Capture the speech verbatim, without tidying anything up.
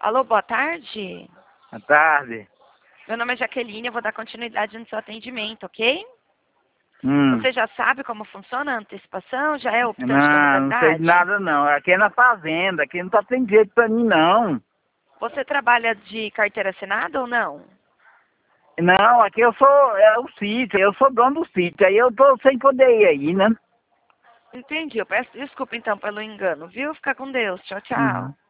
Alô, boa tarde. Boa tarde. Meu nome é Jaqueline, eu vou dar continuidade no seu atendimento, ok? Hum. Você já sabe como funciona a antecipação? Já é optante da Não, não sei modalidade? de nada não. Aqui é na fazenda, aqui não tá tendo jeito pra mim não. Você trabalha de carteira assinada ou não? Não, aqui eu sou, é o sítio, eu sou dono do sítio, aí eu tô sem poder ir aí, né? Entendi, eu peço desculpa então pelo engano, viu? Fica com Deus. Tchau, tchau. Uhum.